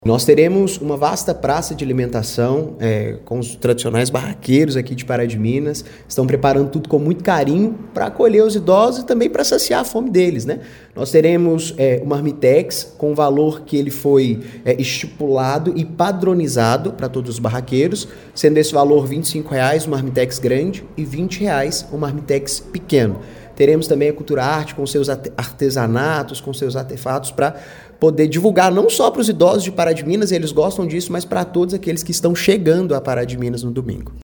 Nós teremos uma vasta praça de alimentação com os tradicionais barraqueiros aqui de Pará de Minas. Estão preparando tudo com muito carinho para acolher os idosos e também para saciar a fome deles, né? Nós teremos o Marmitex com o valor que ele foi estipulado e padronizado para todos os barraqueiros, sendo esse valor R$ 25,00 o Marmitex grande e R$ 20,00 o Marmitex pequeno. Teremos também a Cultura Arte com seus artesanatos, com seus artefatos para poder divulgar não só para os idosos de Pará de Minas, eles gostam disso, mas para todos aqueles que estão chegando a Pará de Minas no domingo.